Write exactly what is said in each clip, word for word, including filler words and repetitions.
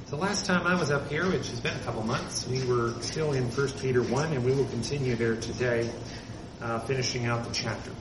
The last time I was up here, which has been a couple months, we were still in First Peter one, and we will continue there today, uh, finishing out the chapter.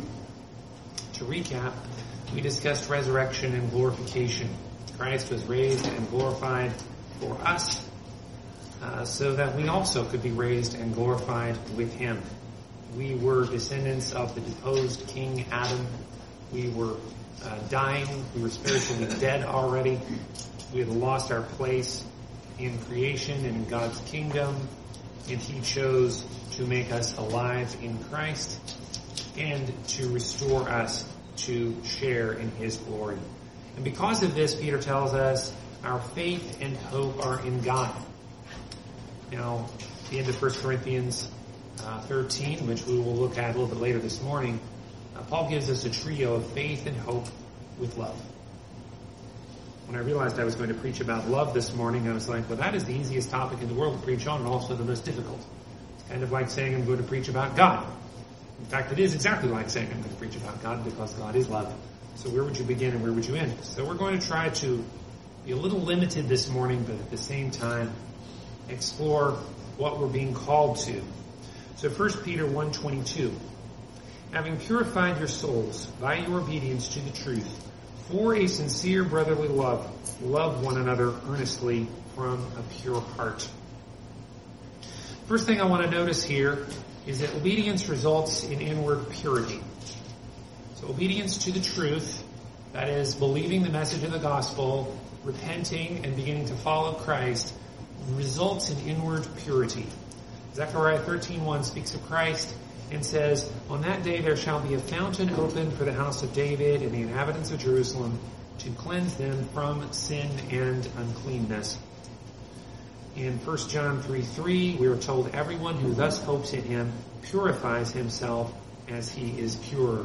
To recap, we discussed resurrection and glorification. Christ was raised and glorified for us, uh, so that we also could be raised and glorified with him. We were descendants of the deposed King Adam. We were uh, dying. We were spiritually dead already. We had lost our place in creation and in God's kingdom, and he chose to make us alive in Christ and to restore us to share in his glory. And because of this, Peter tells us our faith and hope are in God. Now, at the end of First Corinthians uh, thirteen, which we will look at a little bit later this morning, uh, Paul gives us a trio of faith and hope with love. When I realized I was going to preach about love this morning, I was like, well, that is the easiest topic in the world to preach on and also the most difficult. It's kind of like saying I'm going to preach about God. In fact, it is exactly like saying I'm going to preach about God because God is love. So where would you begin and where would you end? So we're going to try to be a little limited this morning, but at the same time, explore what we're being called to. So First Peter one twenty-two, having purified your souls by your obedience to the truth, for a sincere brotherly love, love one another earnestly from a pure heart. First thing I want to notice here is that obedience results in inward purity. So obedience to the truth, that is believing the message of the gospel, repenting and beginning to follow Christ, results in inward purity. Zechariah thirteen one speaks of Christ and says, on that day there shall be a fountain opened for the house of David and the inhabitants of Jerusalem to cleanse them from sin and uncleanness. In First John three three, we are told everyone who thus hopes in him purifies himself as he is pure.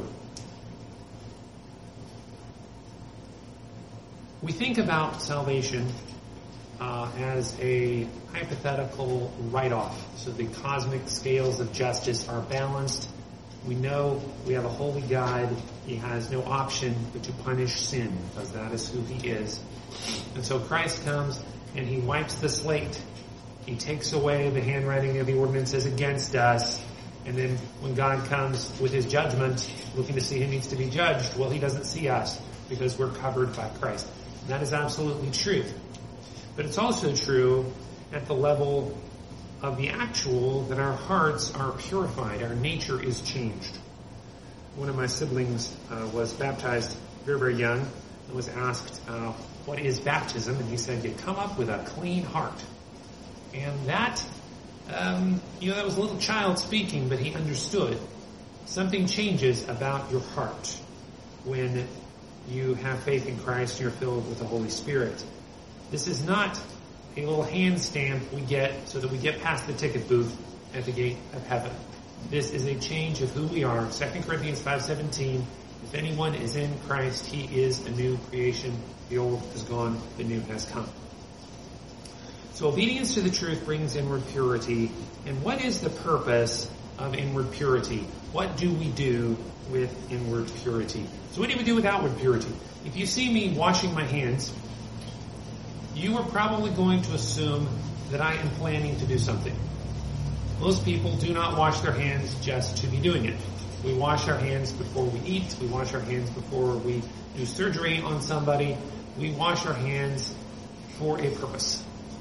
We think about salvation uh, as a hypothetical write-off. So the cosmic scales of justice are balanced. We know we have a holy God. He has no option but to punish sin because that is who he is. And so Christ comes and he wipes the slate. He takes away the handwriting of the ordinances against us. And then when God comes with his judgment, looking to see who needs to be judged, well, he doesn't see us because we're covered by Christ. And that is absolutely true. But it's also true at the level of the actual that our hearts are purified. Our nature is changed. One of my siblings uh, was baptized very, very young and was asked, uh, what is baptism? And he said, you come up with a clean heart. And that, um, you know, that was a little child speaking, but he understood. Something changes about your heart when you have faith in Christ and you're filled with the Holy Spirit. This is not a little hand stamp we get so that we get past the ticket booth at the gate of heaven. This is a change of who we are. Second Corinthians five seventeen, if anyone is in Christ, he is a new creation. The old is gone, the new has come. So obedience to the truth brings inward purity. And what is the purpose of inward purity? What do we do with inward purity? So what do we do with outward purity? If you see me washing my hands, you are probably going to assume that I am planning to do something. Most people do not wash their hands just to be doing it. We wash our hands before we eat. We wash our hands before we do surgery on somebody. We wash our hands for a purpose.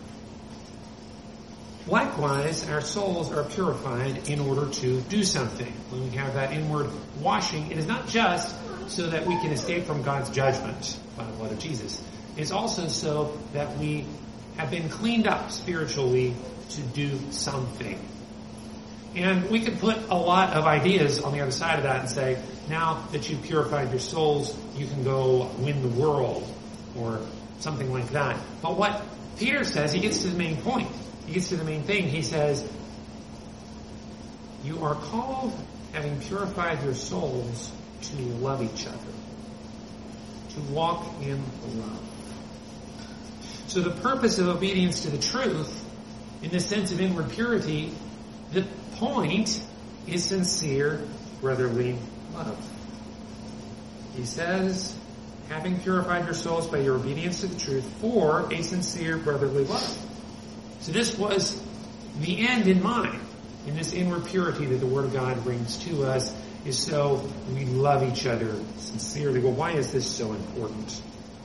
Likewise, our souls are purified in order to do something. When we have that inward washing, it is not just so that we can escape from God's judgment by the blood of Jesus. It's also so that we have been cleaned up spiritually to do something. And we could put a lot of ideas on the other side of that and say, now that you've purified your souls, you can go win the world or something like that. But what Peter says, he gets to the main point. He gets to the main thing. He says, you are called, having purified your souls, to love each other, to walk in love. So the purpose of obedience to the truth, in the sense of inward purity, the point is sincere brotherly love. He says, having purified your souls by your obedience to the truth for a sincere brotherly love. So this was the end in mind, in this inward purity that the Word of God brings to us, is so we love each other sincerely. Well, why is this so important?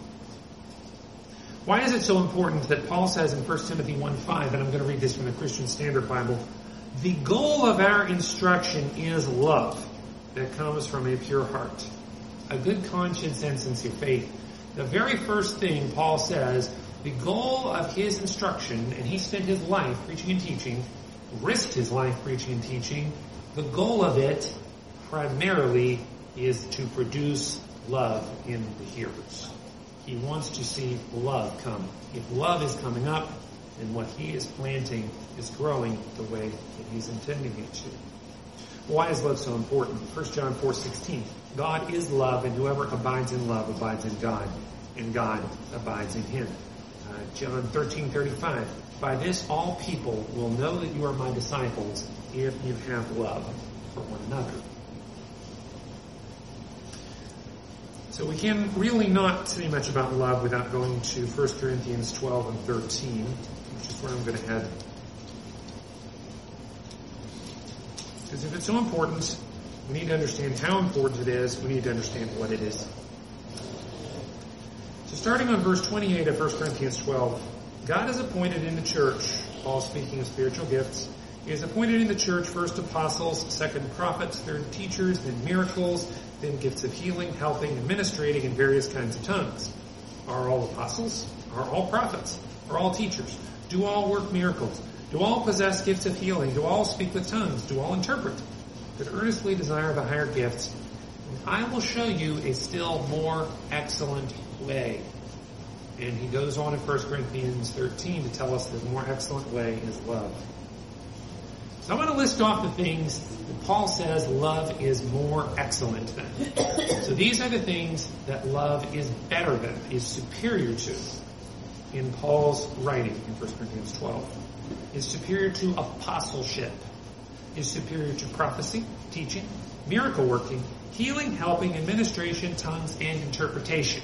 Why is it so important that Paul says in First Timothy one five, and I'm going to read this from the Christian Standard Bible, the goal of our instruction is love that comes from a pure heart, a good conscience and sincere faith. The very first thing Paul says, the goal of his instruction, and he spent his life preaching and teaching, risked his life preaching and teaching, the goal of it primarily is to produce love in the hearers. He wants to see love come. If love is coming up, then what he is planting is growing the way that he's intending it to. Why is love so important? First John four sixteen. God is love, and whoever abides in love abides in God, and God abides in him. Uh, John thirteen thirty-five. By this all people will know that you are my disciples if you have love for one another. So we can really not say much about love without going to First Corinthians twelve and thirteen, which is where I'm going to head. Because if it's so important, we need to understand how important it is. We need to understand what it is. So starting on verse twenty-eight of First Corinthians twelve, God has appointed in the church, Paul speaking of spiritual gifts, he has appointed in the church first apostles, second prophets, third teachers, then miracles, then gifts of healing, helping, and ministrating in various kinds of tongues. Are all apostles? Are all prophets? Are all teachers? Do all work miracles? Do all possess gifts of healing? Do all speak with tongues? Do all interpret? But earnestly desire the higher gifts. And I will show you a still more excellent way. And he goes on in First Corinthians thirteen to tell us the more excellent way is love. So I want to list off the things that Paul says love is more excellent than. So these are the things that love is better than, is superior to in Paul's writing in First Corinthians twelve. Is superior to apostleship. Is superior to prophecy, teaching, miracle working, healing, helping, administration, tongues, and interpretation.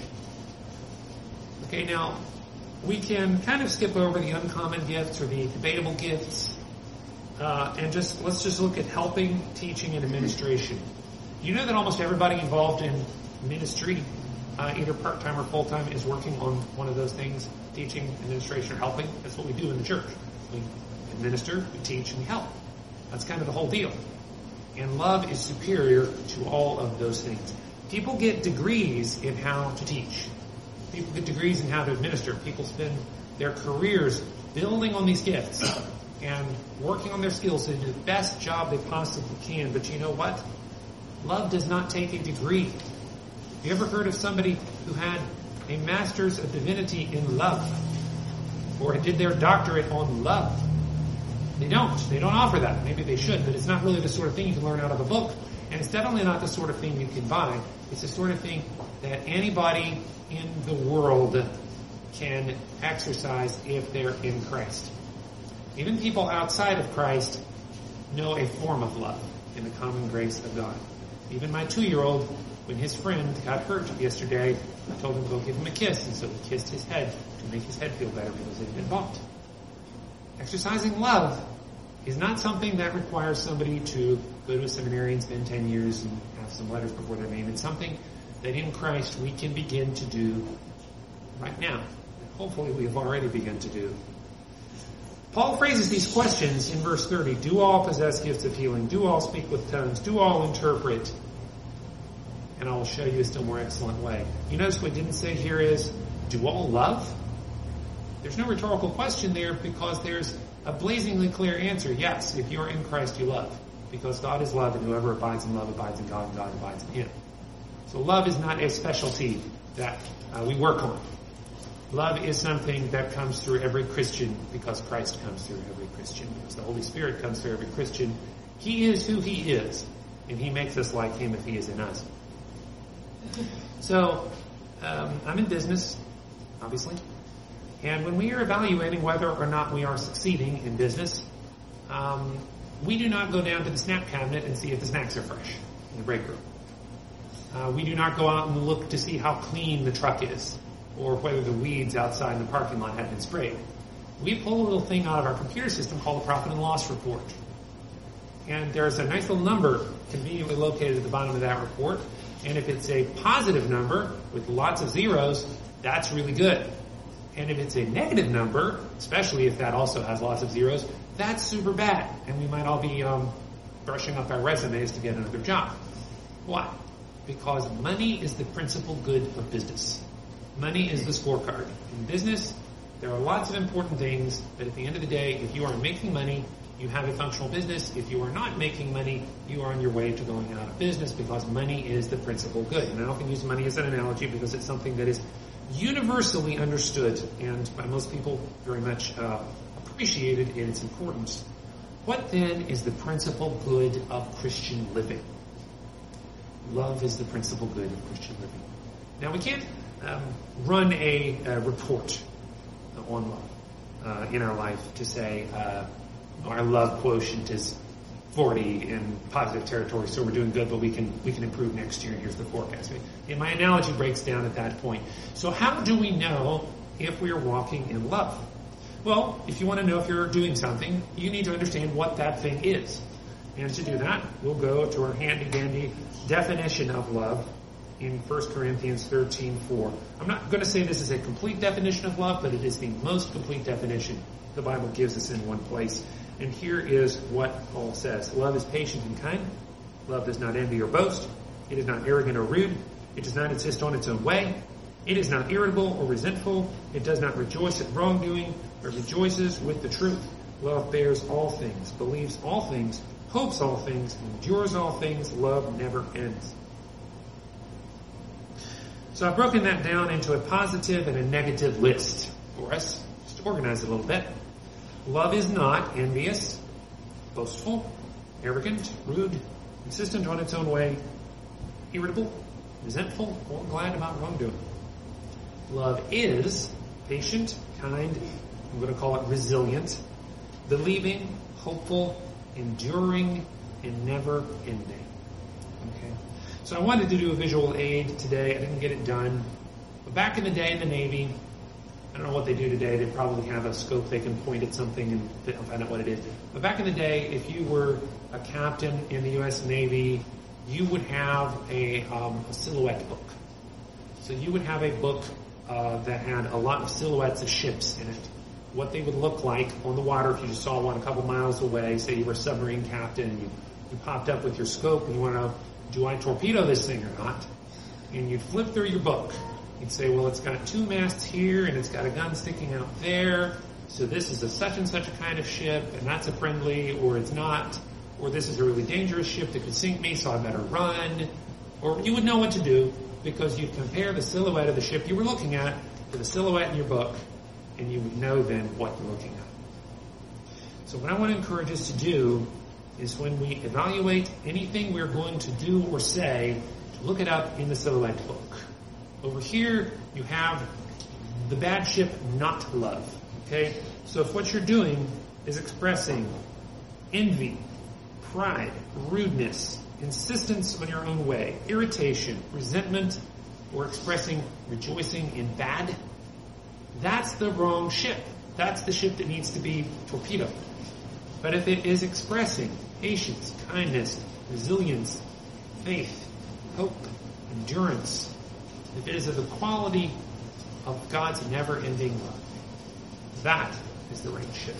Okay, now, we can kind of skip over the uncommon gifts or the debatable gifts, uh, and just, let's just look at helping, teaching, and administration. You know that almost everybody involved in ministry, uh, either part-time or full-time, is working on one of those things, teaching, administration, or helping. That's what we do in the church. We administer, we teach, and we help. That's kind of the whole deal. And love is superior to all of those things. People get degrees in how to teach. People get degrees in how to administer. People spend their careers building on these gifts and working on their skills to do the best job they possibly can. But you know what? Love does not take a degree. Have you ever heard of somebody who had a master's of divinity in love? Or did their doctorate on love? They don't. They don't offer that. Maybe they should, but it's not really the sort of thing you can learn out of a book. And it's definitely not the sort of thing you can buy. It's the sort of thing that anybody in the world can exercise if they're in Christ. Even people outside of Christ know a form of love in the common grace of God. Even my two-year-old, when his friend got hurt yesterday, I told him to go give him a kiss, and so he kissed his head to make his head feel better because it had been bumped. Exercising love is not something that requires somebody to go to a seminary and spend ten years and have some letters before their name. It's something that in Christ we can begin to do right now. And hopefully we have already begun to do. Paul phrases these questions in verse thirty. Do all possess gifts of healing? Do all speak with tongues? Do all interpret? And I will show you a still more excellent way. You notice what he didn't say here is, do all love? There's no rhetorical question there because there's a blazingly clear answer. Yes, if you're in Christ, you love. Because God is love, and whoever abides in love abides in God, and God abides in him. So love is not a specialty that uh, we work on. Love is something that comes through every Christian because Christ comes through every Christian. Because the Holy Spirit comes through every Christian. He is who he is, and he makes us like him if he is in us. So, um, I'm in business, obviously. And when we are evaluating whether or not we are succeeding in business, um, we do not go down to the snack cabinet and see if the snacks are fresh in the break room. Uh, we do not go out and look to see how clean the truck is or whether the weeds outside in the parking lot have been sprayed. We pull a little thing out of our computer system called the profit and loss report. And there's a nice little number conveniently located at the bottom of that report. And if it's a positive number with lots of zeros, that's really good. And if it's a negative number, especially if that also has lots of zeros, that's super bad. And we might all be um, brushing up our resumes to get another job. Why? Because money is the principal good of business. Money is the scorecard. In business, there are lots of important things, but at the end of the day, if you are making money, you have a functional business. If you are not making money, you are on your way to going out of business because money is the principal good. And I often use money as an analogy because it's something that is universally understood and by most people very much uh, appreciated in its importance. What then is the principal good of Christian living? Love is the principal good of Christian living. Now, we can't um, run a, a report on love uh, in our life to say uh, our love quotient is forty in positive territory, so we're doing good, but we can we can improve next year, and here's the forecast. And my analogy breaks down at that point. So how do we know if we are walking in love? Well, if you want to know if you're doing something, you need to understand what that thing is. And to do that, we'll go to our handy-dandy definition of love in First Corinthians thirteen four. I'm not going to say this is a complete definition of love, but it is the most complete definition the Bible gives us in one place. And here is what Paul says. Love is patient and kind. Love does not envy or boast. It is not arrogant or rude. It does not insist on its own way. It is not irritable or resentful. It does not rejoice at wrongdoing, but rejoices with the truth. Love bears all things, believes all things, hopes all things, endures all things. Love never ends. So I've broken that down into a positive and a negative list for us, just to organize it a little bit. Love is not envious, boastful, arrogant, rude, insistent on its own way, irritable, resentful, or glad about wrongdoing. Love is patient, kind, I'm going to call it resilient, believing, hopeful, enduring, and never ending. Okay. So I wanted to do a visual aid today. I didn't get it done. But back in the day in the Navy, I don't know what they do today. They probably have a scope they can point at something and find out what it is. But back in the day, if you were a captain in the U S Navy, you would have a, um, a silhouette book. So you would have a book uh, that had a lot of silhouettes of ships in it. What they would look like on the water if you just saw one a couple miles away. Say you were a submarine captain and you, you popped up with your scope and you want to know, do I torpedo this thing or not? And you'd flip through your book. You'd say, well, it's got two masts here and it's got a gun sticking out there. So this is a such and such a kind of ship and that's a friendly, or it's not. Or this is a really dangerous ship that could sink me, so I better run. Or you would know what to do because you'd compare the silhouette of the ship you were looking at to the silhouette in your book, and you would know then what you're looking at. So what I want to encourage us to do is when we evaluate anything we're going to do or say, to look it up in the silhouette book. Over here, you have the bad ship, not love. Okay? So if what you're doing is expressing envy, pride, rudeness, insistence on your own way, irritation, resentment, or expressing rejoicing in bad, that's the wrong ship. That's the ship that needs to be torpedoed. But if it is expressing patience, kindness, resilience, faith, hope, endurance, if it is of the quality of God's never-ending love, that is the right ship.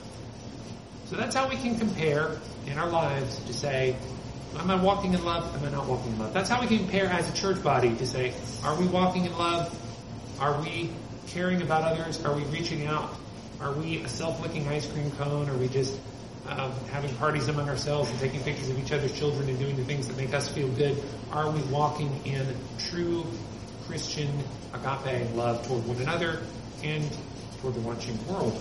So that's how we can compare in our lives to say, am I walking in love? Am I not walking in love? That's how we can compare as a church body to say, are we walking in love? Are we caring about others? Are we reaching out? Are we a self-licking ice cream cone? Are we just uh, having parties among ourselves and taking pictures of each other's children and doing the things that make us feel good? Are we walking in true Christian agape love toward one another and toward the watching world?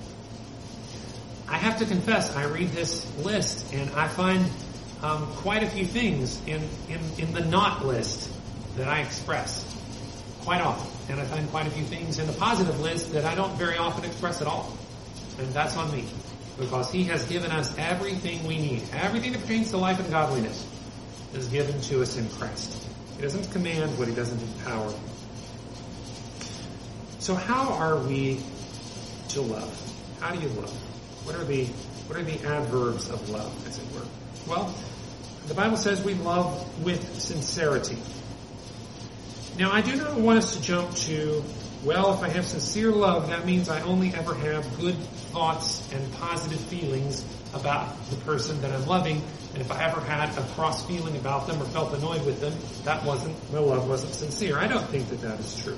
I have to confess, I read this list and I find um, quite a few things in, in, in the not list that I express quite often. And I find quite a few things in the positive list that I don't very often express at all. And that's on me. Because He has given us everything we need. Everything that pertains to life and godliness is given to us in Christ. He doesn't command what he doesn't empower. So how are we to love? How do you love? What are the what are the adverbs of love, as it were? Well, the Bible says we love with sincerity. Now, I do not want us to jump to, well, if I have sincere love, that means I only ever have good thoughts and positive feelings about the person that I'm loving. And if I ever had a cross feeling about them or felt annoyed with them, that wasn't, my love wasn't sincere. I don't think that that is true.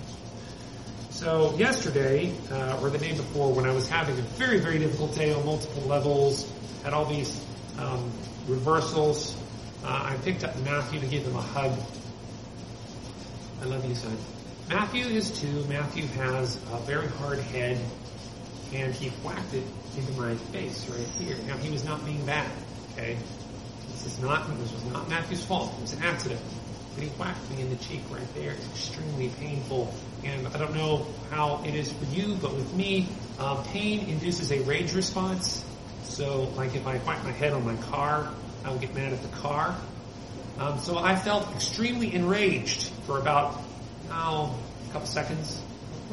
So yesterday, uh, or the day before, when I was having a very, very difficult day on multiple levels, had all these um, reversals, uh, I picked up Matthew to give him a hug. I love you, son. Matthew is two. Matthew has a very hard head, and he whacked it into my face right here. Now, he was not being bad, okay? This is not, this was not Matthew's fault. It was an accident. But he whacked me in the cheek right there. It's extremely painful. And I don't know how it is for you, but with me, uh, pain induces a rage response. So, like if I whack my head on my car, I will get mad at the car. Um, so I felt extremely enraged for about, oh, a couple seconds.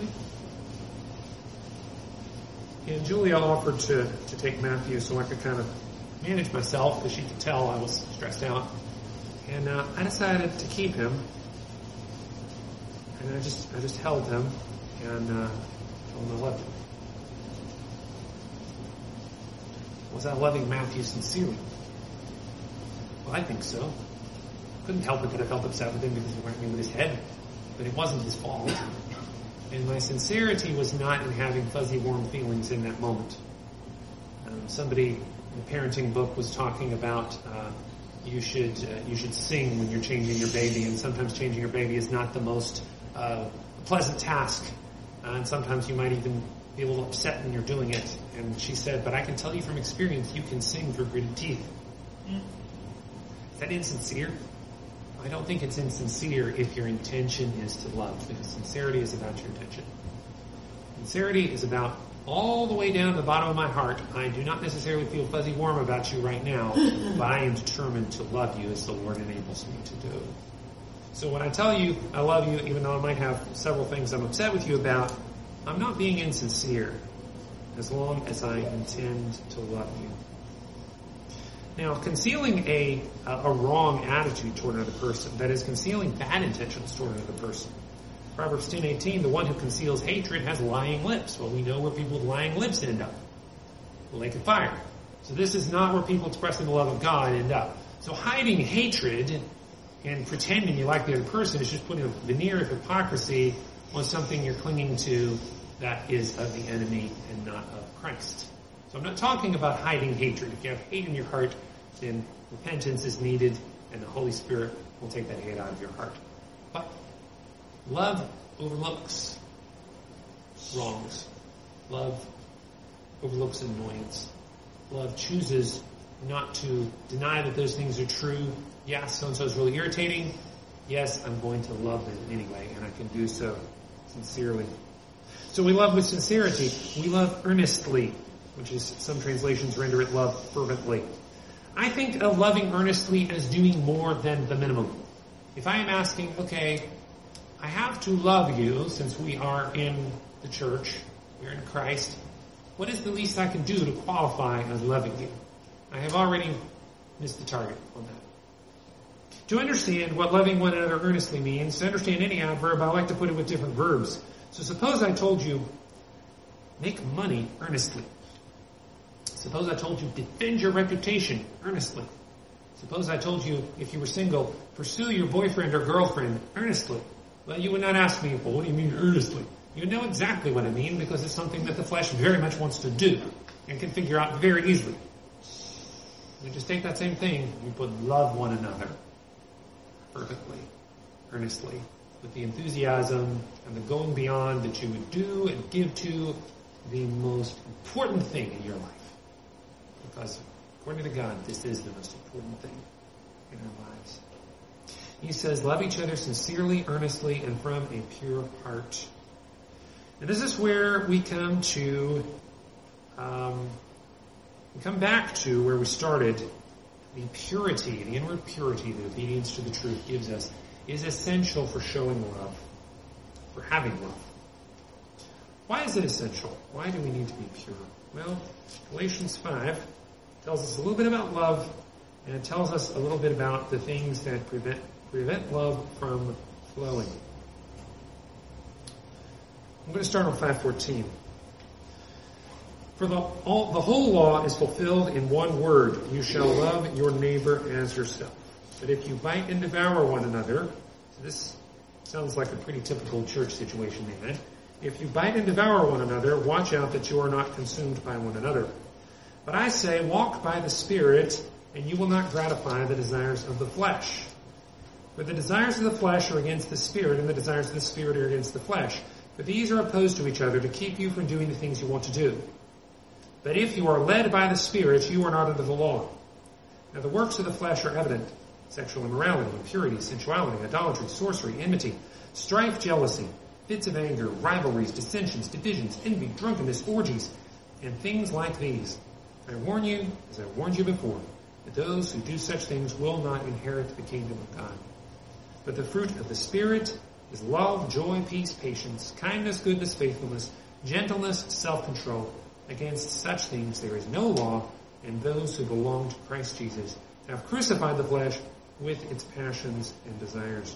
And Julia offered to, to take Matthew so I could kind of manage myself, because she could tell I was stressed out. And uh, I decided to keep him. And I just I just held him and uh, told him I loved him. Was I loving Matthew sincerely? Well, I think so. Couldn't help it that I felt upset with him because he whacked me with his head. But it wasn't his fault. And my sincerity was not in having fuzzy, warm feelings in that moment. Um, somebody in the parenting book was talking about uh, you should uh, you should sing when you're changing your baby, and sometimes changing your baby is not the most uh, pleasant task. Uh, and sometimes you might even be a little upset when you're doing it. And she said, but I can tell you from experience, you can sing through gritted teeth. Is that insincere? I don't think it's insincere if your intention is to love, because sincerity is about your intention. Sincerity is about all the way down to the bottom of my heart. I do not necessarily feel fuzzy warm about you right now, but I am determined to love you as the Lord enables me to do. So when I tell you I love you, even though I might have several things I'm upset with you about, I'm not being insincere as long as I intend to love you. Now, concealing a, a wrong attitude toward another person, that is, concealing bad intentions toward another person. Proverbs ten eighteen, the one who conceals hatred has lying lips. Well, we know where people with lying lips end up. The lake of fire. So this is not where people expressing the love of God end up. So hiding hatred and pretending you like the other person is just putting a veneer of hypocrisy on something you're clinging to that is of the enemy and not of Christ. So I'm not talking about hiding hatred. If you have hate in your heart, then repentance is needed, and the Holy Spirit will take that hate out of your heart. But love overlooks wrongs. Love overlooks annoyance. Love chooses not to deny that those things are true. Yes, so-and-so is really irritating. Yes, I'm going to love them anyway, and I can do so sincerely. So we love with sincerity. We love earnestly, which is, some translations render it love fervently. I think of loving earnestly as doing more than the minimum. If I am asking, okay, I have to love you since we are in the church, we're in Christ, what is the least I can do to qualify as loving you? I have already missed the target on that. To understand what loving one another earnestly means, to understand any adverb, I like to put it with different verbs. So suppose I told you, make money earnestly. Suppose I told you, defend your reputation earnestly. Suppose I told you, if you were single, pursue your boyfriend or girlfriend earnestly. Well, you would not ask me, well, what do you mean earnestly? You know exactly what I mean, because it's something that the flesh very much wants to do and can figure out very easily. We just take that same thing, we put love one another fervently, earnestly, with the enthusiasm and the going beyond that you would do and give to the most important thing in your life. Because according to God, this is the most important thing in our lives. He says, love each other sincerely, earnestly, and from a pure heart. And this is where we come to, um, we come back to where we started, the purity, the inward purity that obedience to the truth gives us. is essential for showing love, for having love. Why is it essential? Why do we need to be pure? Well, Galatians five tells us a little bit about love, and it tells us a little bit about the things that prevent prevent love from flowing. I'm going to start on five fourteen. For the, all, the whole law is fulfilled in one word: you shall love your neighbor as yourself. But if you bite and devour one another, so this sounds like a pretty typical church situation they had. If you bite and devour one another, watch out that you are not consumed by one another. But I say, walk by the Spirit, and you will not gratify the desires of the flesh. For the desires of the flesh are against the Spirit, and the desires of the Spirit are against the flesh. For these are opposed to each other to keep you from doing the things you want to do. But if you are led by the Spirit, you are not under the law. Now the works of the flesh are evident: sexual immorality, impurity, sensuality, idolatry, sorcery, enmity, strife, jealousy, fits of anger, rivalries, dissensions, divisions, envy, drunkenness, orgies, and things like these. I warn you, as I warned you before, that those who do such things will not inherit the kingdom of God. But the fruit of the Spirit is love, joy, peace, patience, kindness, goodness, faithfulness, gentleness, self-control. Against such things there is no law, and those who belong to Christ Jesus have crucified the flesh with its passions and desires.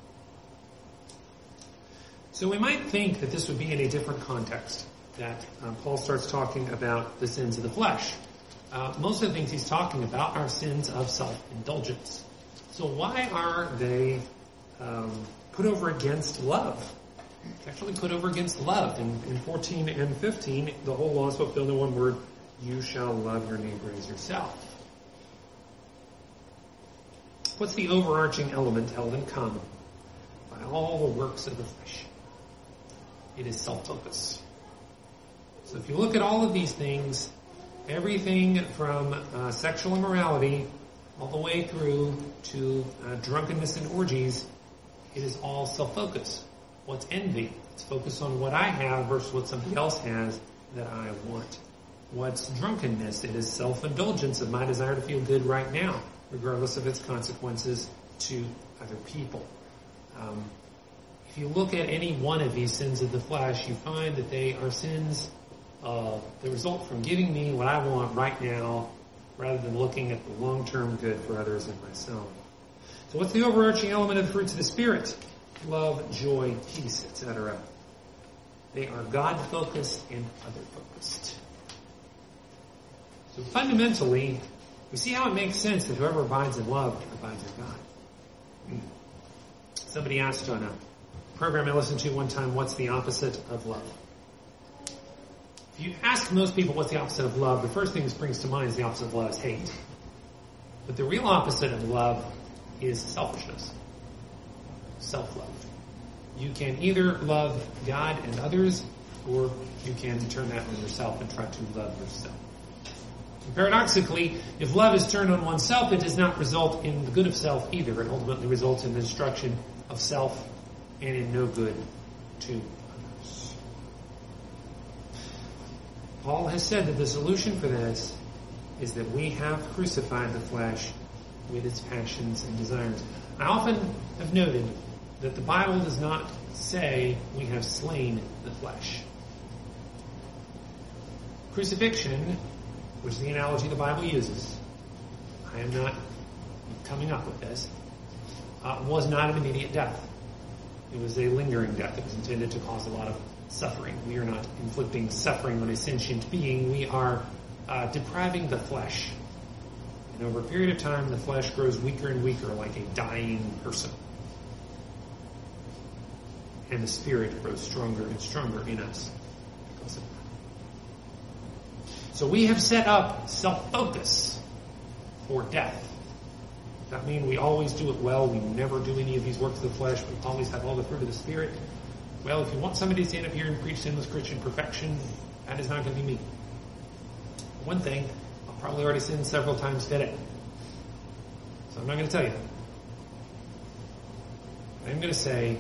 So we might think that this would be in a different context, that um, Paul starts talking about the sins of the flesh. Uh, most of the things he's talking about are sins of self-indulgence. So why are they um, put over against love? It's actually put over against love. In, in fourteen and fifteen, the whole law is fulfilled in one word: you shall love your neighbor as yourself. What's the overarching element held in common by all the works of the flesh? It is self-focus. So if you look at all of these things, everything from uh, sexual immorality all the way through to uh, drunkenness and orgies, it is all self-focus. What's envy? It's focused on what I have versus what somebody else has that I want. What's drunkenness? It is self-indulgence of my desire to feel good right now, regardless of its consequences to other people. Um, if you look at any one of these sins of the flesh, you find that they are sins uh, that result from giving me what I want right now, rather than looking at the long-term good for others and myself. So what's the overarching element of the fruits of the Spirit? Love, joy, peace, et cetera. They are God-focused and other-focused. So fundamentally, we see how it makes sense that whoever abides in love abides in God. Somebody asked on a program I listened to one time, what's the opposite of love? If you ask most people what's the opposite of love, the first thing that springs to mind is the opposite of love is hate. But the real opposite of love is selfishness. Self-love. You can either love God and others, or you can turn that on yourself and try to love yourself. And paradoxically, if love is turned on oneself, it does not result in the good of self either. It ultimately results in the destruction of self and in no good to others. Paul has said that the solution for this is that we have crucified the flesh with its passions and desires. I often have noted that the Bible does not say we have slain the flesh. Crucifixion, which is the analogy the Bible uses, I am not coming up with this, uh, was not an immediate death. It was a lingering death. It was intended to cause a lot of suffering. We are not inflicting suffering on a sentient being. We are uh, depriving the flesh. And over a period of time, the flesh grows weaker and weaker, like a dying person. And the Spirit grows stronger and stronger in us because of that. So we have set up self-focus for death. Does that mean we always do it well? We never do any of these works of the flesh. We always have all the fruit of the Spirit? Well, if you want somebody to stand up here and preach sinless Christian perfection, that is not going to be me. One thing, I'll probably already sinned several times today. So I'm not going to tell you that. I'm going to say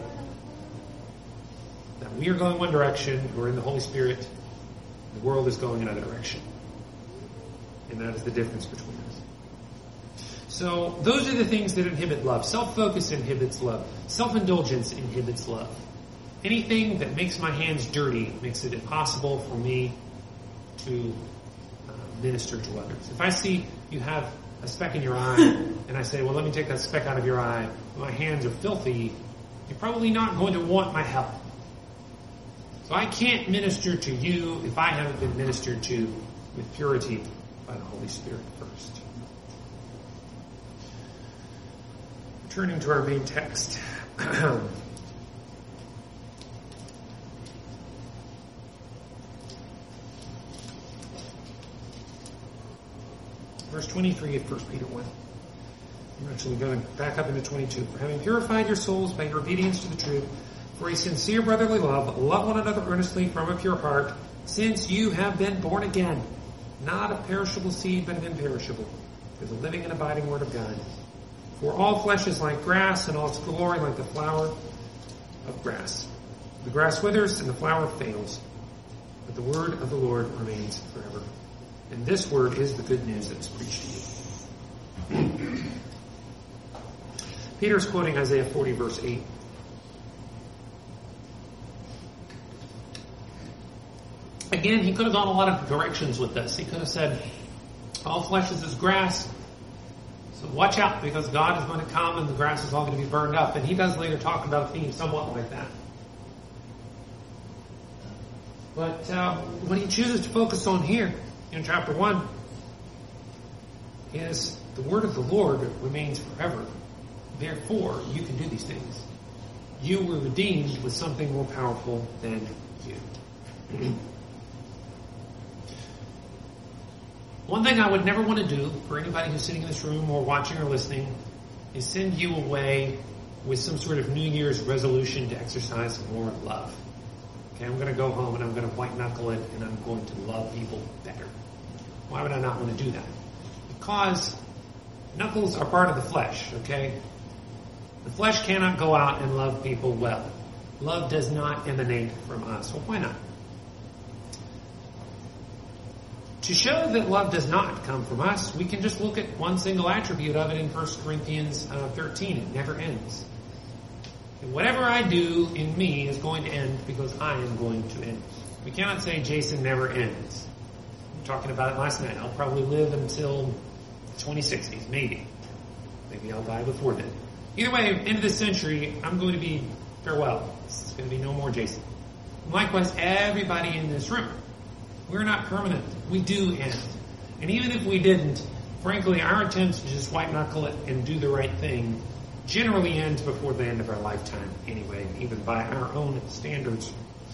that we are going one direction, we're in the Holy Spirit, the world is going another direction. And that is the difference between us. So those are the things that inhibit love. Self-focus inhibits love. Self-indulgence inhibits love. Anything that makes my hands dirty makes it impossible for me to uh, minister to others. If I see you have a speck in your eye, and I say, well, let me take that speck out of your eye, my hands are filthy, you're probably not going to want my help. So I can't minister to you if I haven't been ministered to with purity by the Holy Spirit first. Turning to our main text. Verse twenty-three of First Peter one. I'm actually going back up into twenty-two. For having purified your souls by your obedience to the truth, for a sincere brotherly love, love one another earnestly from a pure heart, since you have been born again, not of perishable seed, but of imperishable, through the living and abiding word of God. For all flesh is like grass, and all its glory like the flower of grass. The grass withers, and the flower fails, but the word of the Lord remains forever. And this word is the good news that was preached to you. Peter's quoting Isaiah forty, verse eight. Again, he could have gone a lot of directions with this. He could have said, all flesh is as grass, so watch out, because God is going to come and the grass is all going to be burned up. And he does later talk about a theme somewhat like that. But uh, what he chooses to focus on here in chapter one is the word of the Lord remains forever. Therefore, you can do these things. You were redeemed with something more powerful than you. One thing I would never want to do for anybody who's sitting in this room or watching or listening is send you away with some sort of New Year's resolution to exercise more love. Okay, I'm going to go home and I'm going to white knuckle it and I'm going to love people better. Why would I not want to do that? Because knuckles are part of the flesh, okay? The flesh cannot go out and love people well. Love does not emanate from us. Well, why not? To show that love does not come from us, we can just look at one single attribute of it in First Corinthians thirteen. It never ends. And whatever I do in me is going to end because I am going to end. We cannot say Jason never ends. We were talking about it last night. I'll probably live until the twenty sixties, maybe. Maybe I'll die before then. Either way, end of this century, I'm going to be farewell. It's going to be no more Jason. And likewise, everybody in this room. We're not permanent. We do end. And even if we didn't, frankly, our attempts to just white knuckle it and do the right thing generally ends before the end of our lifetime anyway, even by our own standards.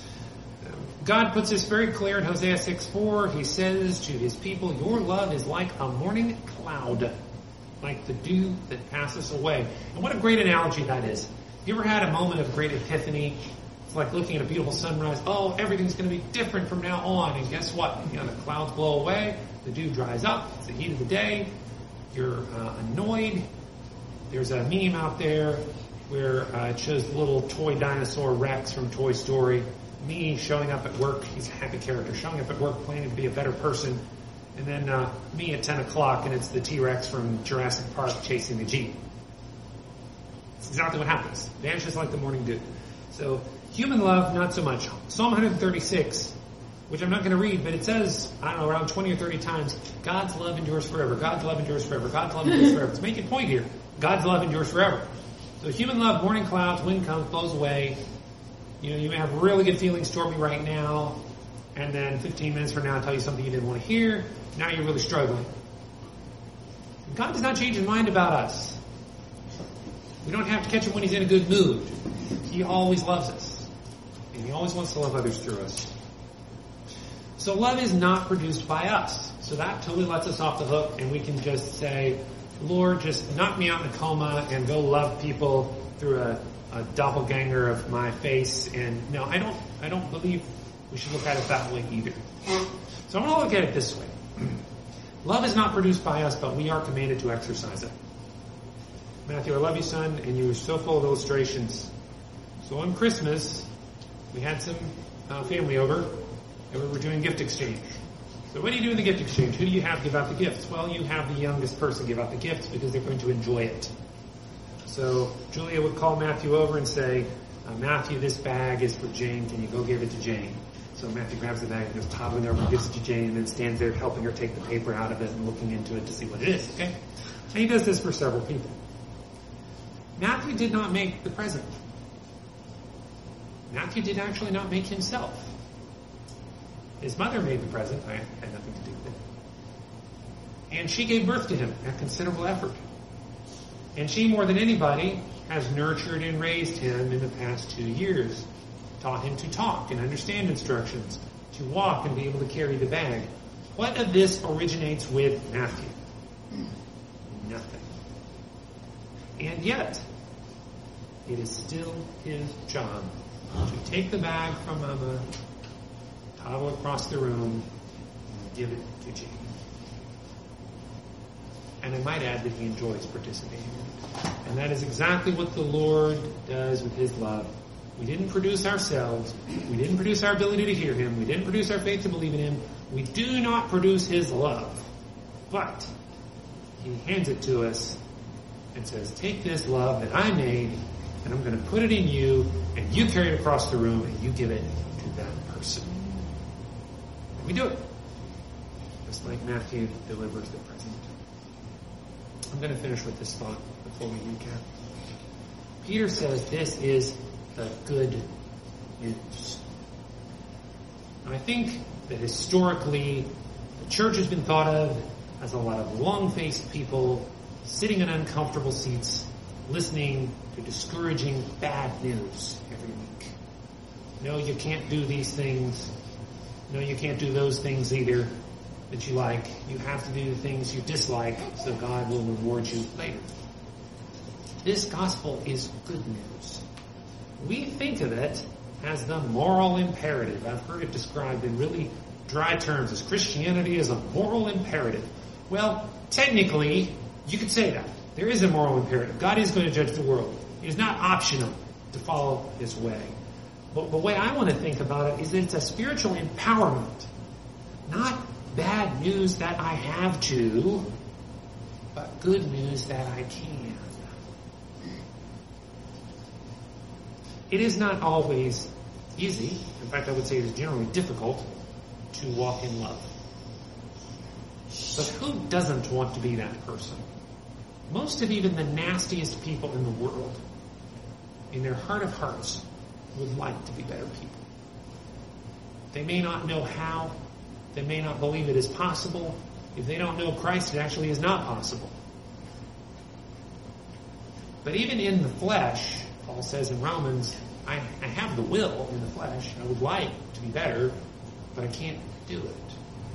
God puts this very clear in Hosea six four. He says to his people, your love is like a morning cloud, like the dew that passes away. And what a great analogy that is. You ever had a moment of great epiphany? It's like looking at a beautiful sunrise. Oh, everything's going to be different from now on. And guess what? You know, the clouds blow away. The dew dries up. It's the heat of the day. You're uh, annoyed. There's a meme out there where uh, it shows the little toy dinosaur Rex from Toy Story. Me showing up at work. He's a happy character. Showing up at work, planning to be a better person. And then uh, me at ten o'clock, and it's the T-Rex from Jurassic Park chasing the Jeep. It's exactly what happens. Vanishes like the morning dew. So, human love, not so much. Psalm one thirty-six, which I'm not going to read, but it says, I don't know, around twenty or thirty times, God's love endures forever. God's love endures forever. God's love endures forever. It's making a point here. God's love endures forever. So human love, morning clouds, wind comes, blows away. You know, you may have really good feelings toward me right now, and then fifteen minutes from now I tell you something you didn't want to hear. Now you're really struggling. God does not change his mind about us. We don't have to catch him when he's in a good mood. He always loves us. And he always wants to love others through us. So love is not produced by us. So that totally lets us off the hook, and we can just say, Lord, just knock me out in a coma and go love people through a, a doppelganger of my face. And no, I don't, I don't believe we should look at it that way either. So I'm going to look at it this way. Love is not produced by us, but we are commanded to exercise it. Matthew, I love you, son, and you were so full of illustrations. So on Christmas, we had some uh, family over, and we were doing gift exchange. So what do you do in the gift exchange? Who do you have give out the gifts? Well, you have the youngest person give out the gifts because they're going to enjoy it. So Julia would call Matthew over and say, uh, Matthew, this bag is for Jane. Can you go give it to Jane? So Matthew grabs the bag and goes toddling over and gives it to Jane and then stands there helping her take the paper out of it and looking into it to see what it is. Okay? And he does this for several people. Matthew did not make the present. Matthew did actually not make himself. His mother made the present. I had nothing to do with it. And she gave birth to him at considerable effort. And she, more than anybody, has nurtured and raised him in the past two years. Taught him to talk and understand instructions, to walk and be able to carry the bag. What of this originates with Matthew? Nothing. And yet, it is still his job to take the bag from Mama, toddle across the room, and give it to Jane. And I might add that he enjoys participating in it. And that is exactly what the Lord does with his love. We didn't produce ourselves. We didn't produce our ability to hear him. We didn't produce our faith to believe in him. We do not produce his love. But he hands it to us and says, take this love that I made, and I'm going to put it in you, and you carry it across the room, and you give it to that person. And we do it. Just like Matthew delivers the present. I'm going to finish with this thought before we recap. Peter says this is the good news. And I think that historically, the church has been thought of as a lot of long-faced people sitting in uncomfortable seats, listening to discouraging bad news every week. No, you can't do these things. No, you can't do those things either that you like. You have to do the things you dislike, so God will reward you later. This gospel is good news. We think of it as the moral imperative. I've heard it described in really dry terms as Christianity is a moral imperative. Well, technically, you could say that. There is a moral imperative. God is going to judge the world. It is not optional to follow his way. But the way I want to think about it is that it's a spiritual empowerment. Not bad news that I have to, but good news that I can. It is not always easy. In fact, I would say it is generally difficult to walk in love. But who doesn't want to be that person? Most of even the nastiest people in the world, in their heart of hearts, would like to be better people. They may not know how. They may not believe it is possible. If they don't know Christ, it actually is not possible. But even in the flesh, Paul says in Romans, I, I have the will in the flesh. I would like to be better, but I can't do it.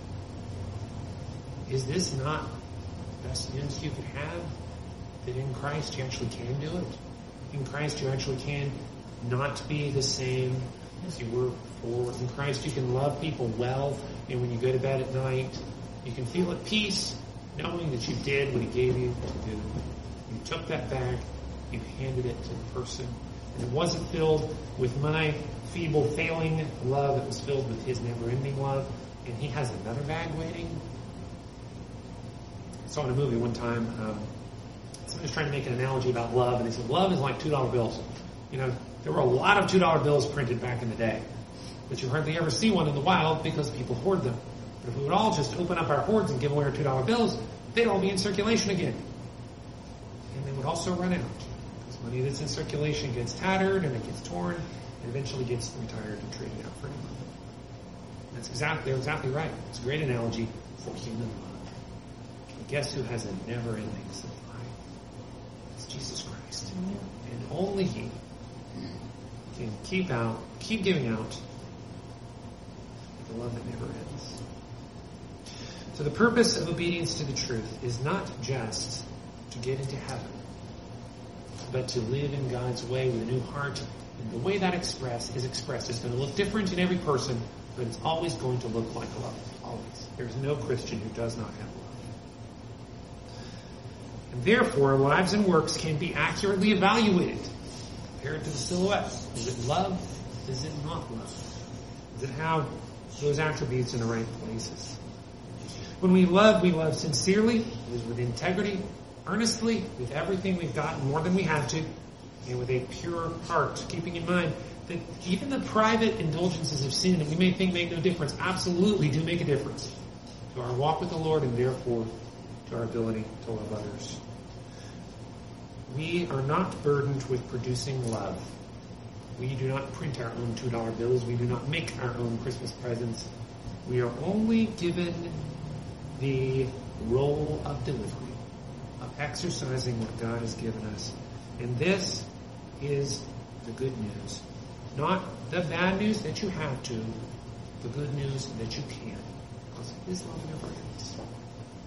Is this not the best news you could have? That in Christ you actually can do it? In Christ you actually can not be the same as you were before. In Christ you can love people well, and when you go to bed at night, you can feel at peace knowing that you did what he gave you to do. You took that bag, you handed it to the person, and it wasn't filled with my feeble, failing love. It was filled with his never-ending love, and he has another bag waiting. I saw in a movie one time, um, somebody was trying to make an analogy about love, and they said, love is like two dollar bills. You know, there were a lot of two dollar bills printed back in the day, but you hardly ever see one in the wild because people hoard them. But if we would all just open up our hoards and give away our two dollar bills, they'd all be in circulation again. And they would also run out. Because money that's in circulation gets tattered, and it gets torn, and eventually gets retired and traded out for any money. That's exactly, they're exactly right. It's a great analogy for human love. And guess who has a never-ending supply? It's Jesus Christ. And only he can keep out, keep giving out the love that never ends. So the purpose of obedience to the truth is not just to get into heaven, but to live in God's way with a new heart. And the way that express is expressed is going to look different in every person, but it's always going to look like love. Always. There's no Christian who does not have love. And therefore, lives and works can be accurately evaluated. Compared to the silhouette. Is it love? Is it not love? Does it have those attributes in the right places? When we love, we love sincerely, with integrity, earnestly, with everything we've got, more than we have to, and with a pure heart, keeping in mind that even the private indulgences of sin that we may think make no difference, absolutely do make a difference to our walk with the Lord and therefore to our ability to love others. We are not burdened with producing love. We do not print our own two dollar bills. We do not make our own Christmas presents. We are only given the role of delivery, of exercising what God has given us. And this is the good news. Not the bad news that you have to, the good news that you can, because of His love and forgiveness.